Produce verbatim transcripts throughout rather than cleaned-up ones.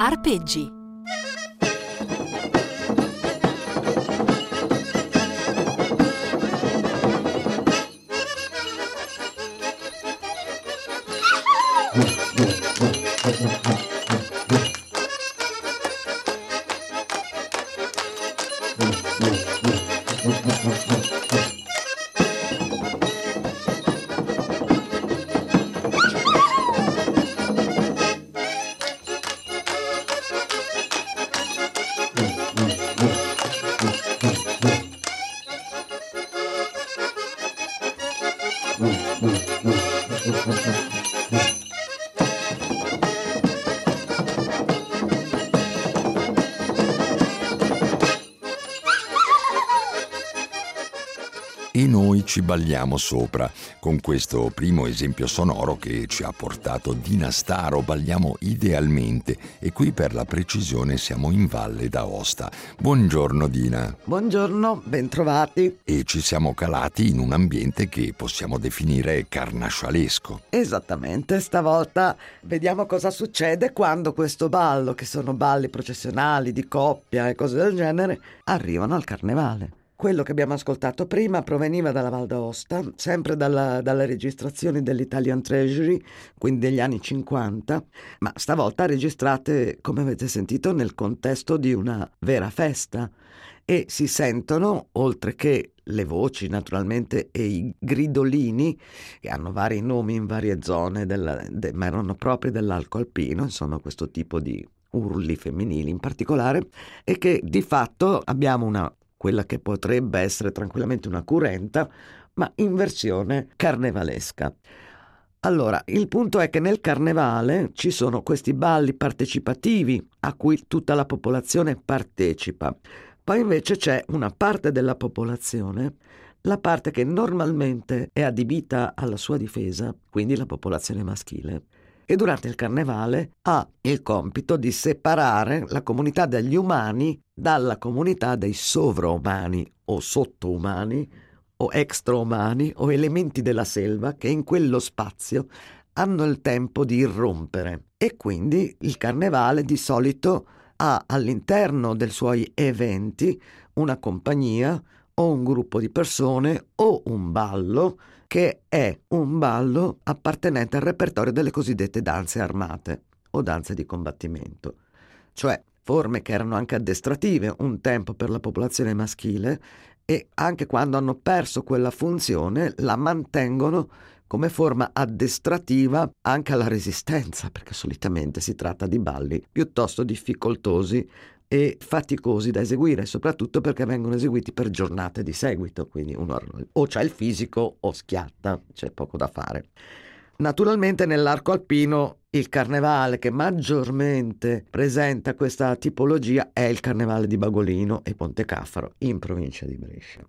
Arpeggi. E noi ci balliamo sopra. Con questo primo esempio sonoro che ci ha portato Dina Staro balliamo idealmente, e qui per la precisione siamo in Valle d'Aosta. Buongiorno Dina. Buongiorno, bentrovati. E ci siamo calati in un ambiente che possiamo definire carnascialesco. Esattamente, stavolta vediamo cosa succede quando questo ballo, che sono balli processionali, di coppia e cose del genere, arrivano al carnevale. Quello che abbiamo ascoltato prima proveniva dalla Val d'Aosta, sempre dalla, dalle registrazioni dell'Italian Treasury, quindi degli anni cinquanta, ma stavolta registrate, come avete sentito, nel contesto di una vera festa. E si sentono, oltre che le voci naturalmente e i gridolini, che hanno vari nomi in varie zone, del, de, ma erano propri dell'arco alpino, insomma questo tipo di urli femminili in particolare, e che di fatto abbiamo una quella che potrebbe essere tranquillamente una curenta, ma in versione carnevalesca. Allora, il punto è che nel carnevale ci sono questi balli partecipativi a cui tutta la popolazione partecipa. Poi invece c'è una parte della popolazione, la parte che normalmente è adibita alla sua difesa, quindi la popolazione maschile, e durante il carnevale ha il compito di separare la comunità degli umani dalla comunità dei sovraumani o sottoumani o extraumani o elementi della selva che in quello spazio hanno il tempo di irrompere. E quindi il carnevale di solito ha all'interno dei suoi eventi una compagnia o un gruppo di persone o un ballo che è un ballo appartenente al repertorio delle cosiddette danze armate o danze di combattimento, cioè forme che erano anche addestrative un tempo per la popolazione maschile e anche quando hanno perso quella funzione la mantengono come forma addestrativa anche alla resistenza, perché solitamente si tratta di balli piuttosto difficoltosi e faticosi da eseguire, soprattutto perché vengono eseguiti per giornate di seguito, quindi uno o c'ha il fisico o schiatta, c'è poco da fare. Naturalmente nell'arco alpino il carnevale che maggiormente presenta questa tipologia è il carnevale di Bagolino e Pontecaffaro in provincia di Brescia.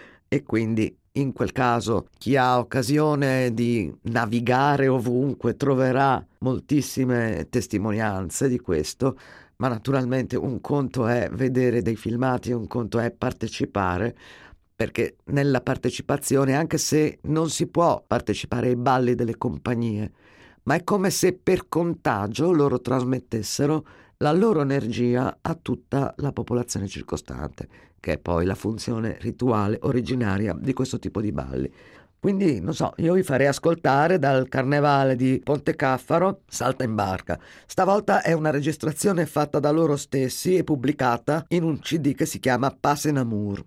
E quindi in quel caso chi ha occasione di navigare ovunque troverà moltissime testimonianze di questo, ma naturalmente un conto è vedere dei filmati, un conto è partecipare, perché nella partecipazione, anche se non si può partecipare ai balli delle compagnie, ma è come se per contagio loro trasmettessero la loro energia a tutta la popolazione circostante, che è poi la funzione rituale originaria di questo tipo di balli. Quindi, non so, io vi farei ascoltare dal carnevale di Pontecaffaro Salta in barca. Stavolta è una registrazione fatta da loro stessi e pubblicata in un C D che si chiama Pas en Amour.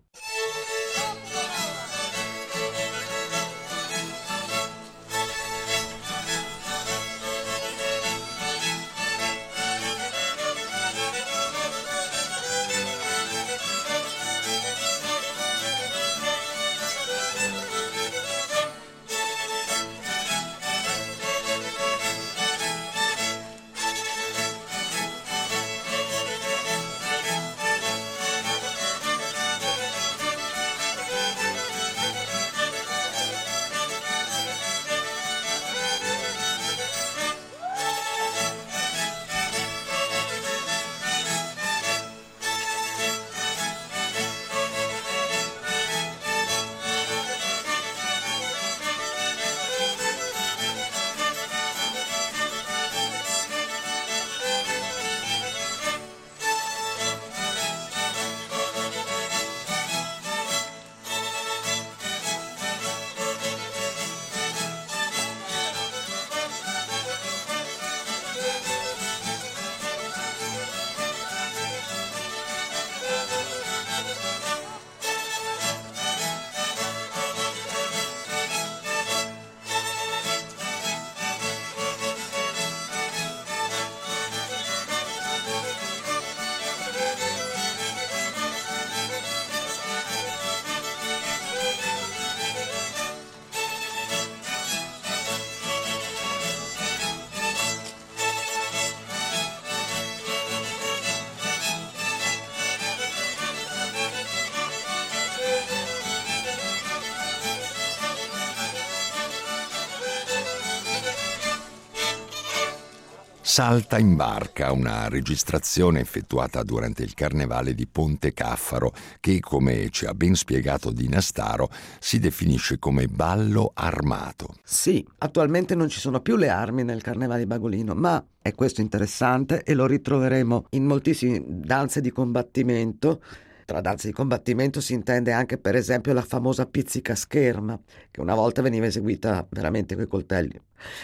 Salta in barca, una registrazione effettuata durante il carnevale di Ponte Caffaro che, come ci ha ben spiegato Dina Staro, si definisce come ballo armato. Sì, attualmente non ci sono più le armi nel carnevale di Bagolino, ma è questo interessante e lo ritroveremo in moltissime danze di combattimento. Tra danze di combattimento si intende anche, per esempio, la famosa pizzica scherma, che una volta veniva eseguita veramente coi coltelli.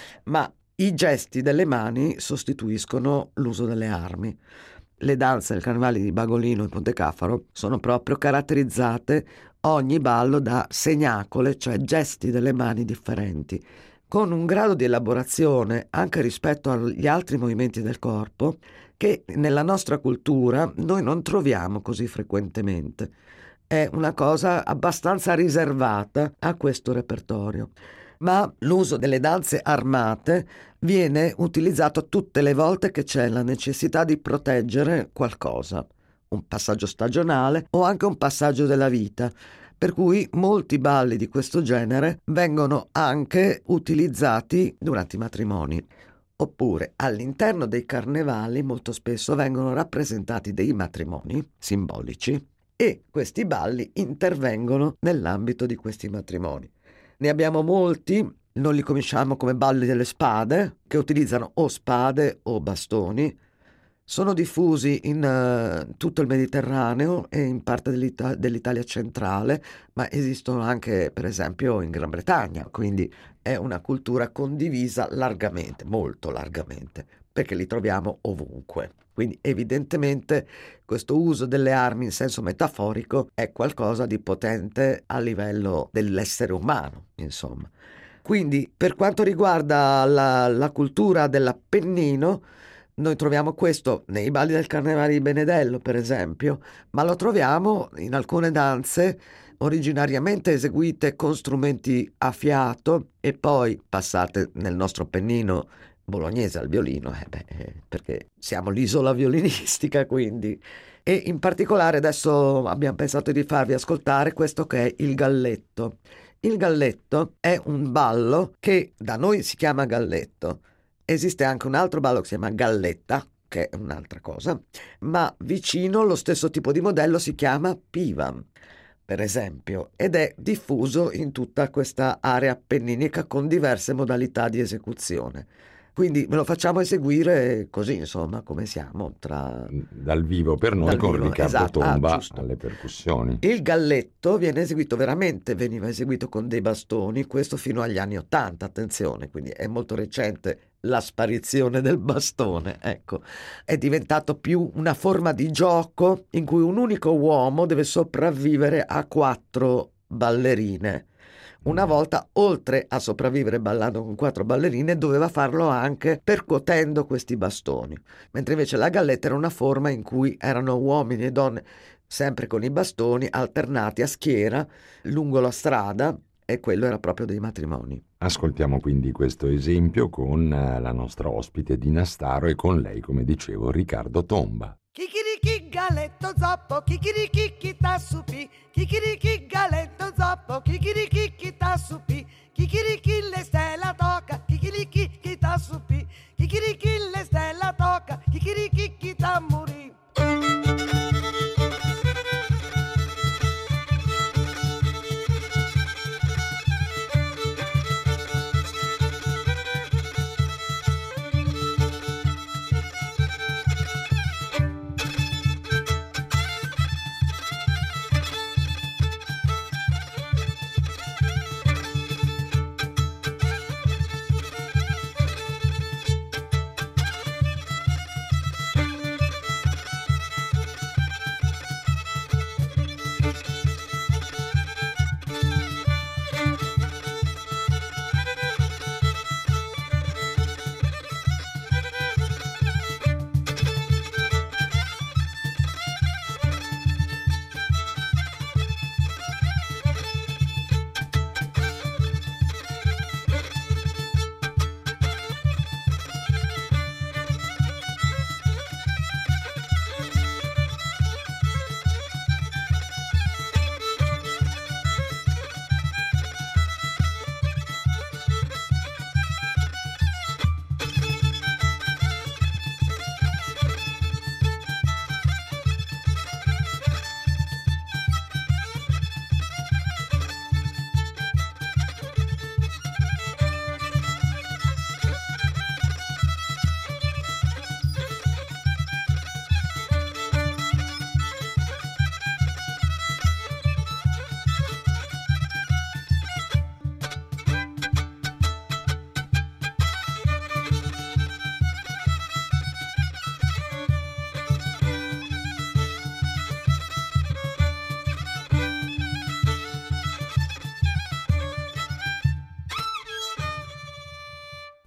Ma i gesti delle mani sostituiscono l'uso delle armi. Le danze del carnevale di Bagolino e Ponte Caffaro sono proprio caratterizzate ogni ballo da segnacole, cioè gesti delle mani differenti, con un grado di elaborazione anche rispetto agli altri movimenti del corpo che nella nostra cultura noi non troviamo così frequentemente. È una cosa abbastanza riservata a questo repertorio. Ma l'uso delle danze armate viene utilizzato tutte le volte che c'è la necessità di proteggere qualcosa, un passaggio stagionale o anche un passaggio della vita, per cui molti balli di questo genere vengono anche utilizzati durante i matrimoni. Oppure all'interno dei carnevali molto spesso vengono rappresentati dei matrimoni simbolici e questi balli intervengono nell'ambito di questi matrimoni. Ne abbiamo molti, non li conosciamo come balli delle spade, che utilizzano o spade o bastoni. Sono diffusi in uh, tutto il Mediterraneo e in parte dell'Ita- dell'Italia centrale, ma esistono anche, per esempio, in Gran Bretagna, quindi è una cultura condivisa largamente, molto largamente, perché li troviamo ovunque. Quindi evidentemente questo uso delle armi in senso metaforico è qualcosa di potente a livello dell'essere umano, insomma. Quindi per quanto riguarda la, la cultura dell'Appennino, noi troviamo questo nei balli del Carnevale di Benedello, per esempio, ma lo troviamo in alcune danze originariamente eseguite con strumenti a fiato e poi passate nel nostro Appennino bolognese al violino, eh beh, perché siamo l'isola violinistica, quindi. E in particolare adesso abbiamo pensato di farvi ascoltare questo che è il galletto. Il galletto è un ballo che da noi si chiama galletto. Esiste anche un altro ballo che si chiama galletta, che è un'altra cosa, ma vicino lo stesso tipo di modello si chiama pivam, per esempio, ed è diffuso in tutta questa area appenninica con diverse modalità di esecuzione. Quindi ve lo facciamo eseguire così, insomma, come siamo tra... Dal vivo per noi Dal con vivo, Riccardo esatto. Tomba Ah, alle percussioni. Il galletto viene eseguito veramente, veniva eseguito con dei bastoni, questo fino agli anni Ottanta, attenzione, quindi è molto recente la sparizione del bastone, ecco. È diventato più una forma di gioco in cui un unico uomo deve sopravvivere a quattro ballerine. Una volta, oltre a sopravvivere ballando con quattro ballerine, doveva farlo anche percuotendo questi bastoni, mentre invece la galletta era una forma in cui erano uomini e donne sempre con i bastoni alternati a schiera lungo la strada, e quello era proprio dei matrimoni. Ascoltiamo quindi questo esempio con la nostra ospite Dina Staro e con lei, come dicevo, Riccardo Tomba. Kikiriki galletto zoppo, kikiriki kita supi, kikiriki galletto zoppo, kikiriki kita supi, kikiriki le stella toca, kikiriki kita supi, kikiriki le stella toca, kikiriki kita muri.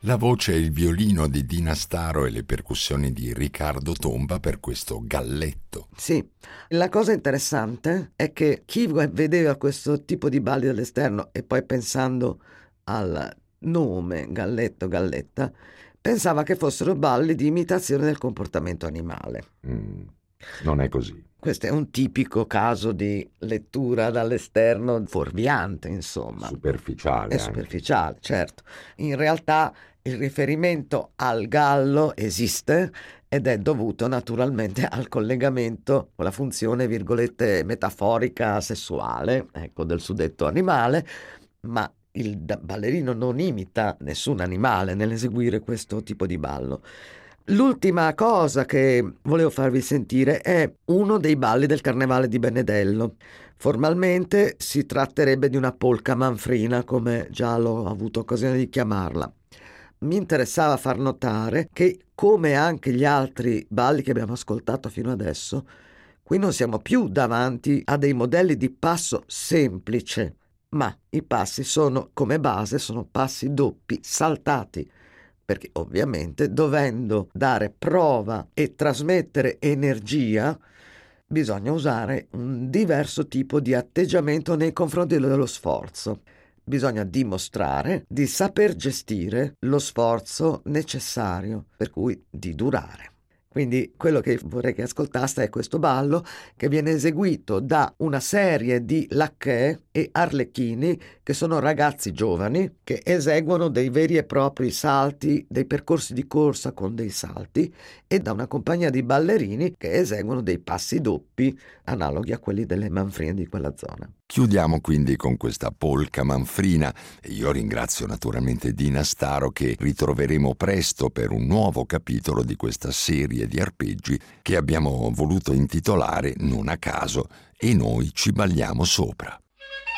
La voce e il violino di Dina Staro e le percussioni di Riccardo Tomba per questo galletto. Sì, la cosa interessante è che chi vedeva questo tipo di balli dall'esterno e poi pensando al nome galletto, galletta, pensava che fossero balli di imitazione del comportamento animale. Mm, non è così. Questo è un tipico caso di lettura dall'esterno fuorviante, insomma. Superficiale. È superficiale, certo. In realtà il riferimento al gallo esiste ed è dovuto naturalmente al collegamento con la funzione, virgolette, metaforica sessuale, ecco, del suddetto animale, ma il ballerino non imita nessun animale nell'eseguire questo tipo di ballo. L'ultima cosa che volevo farvi sentire è uno dei balli del Carnevale di Benedello. Formalmente si tratterebbe di una polca manfrina, come già l'ho avuto occasione di chiamarla. Mi interessava far notare che, come anche gli altri balli che abbiamo ascoltato fino adesso, qui non siamo più davanti a dei modelli di passo semplice, ma i passi sono, come base, sono passi doppi saltati, perché ovviamente dovendo dare prova e trasmettere energia bisogna usare un diverso tipo di atteggiamento nei confronti dello sforzo. Bisogna dimostrare di saper gestire lo sforzo necessario, per cui di durare. Quindi quello che vorrei che ascoltaste è questo ballo che viene eseguito da una serie di lacchè e arlecchini che sono ragazzi giovani che eseguono dei veri e propri salti, dei percorsi di corsa con dei salti, e da una compagnia di ballerini che eseguono dei passi doppi analoghi a quelli delle manfrine di quella zona. Chiudiamo quindi con questa polca manfrina e io ringrazio naturalmente Dina Staro, che ritroveremo presto per un nuovo capitolo di questa serie di arpeggi che abbiamo voluto intitolare non a caso E noi ci balliamo sopra.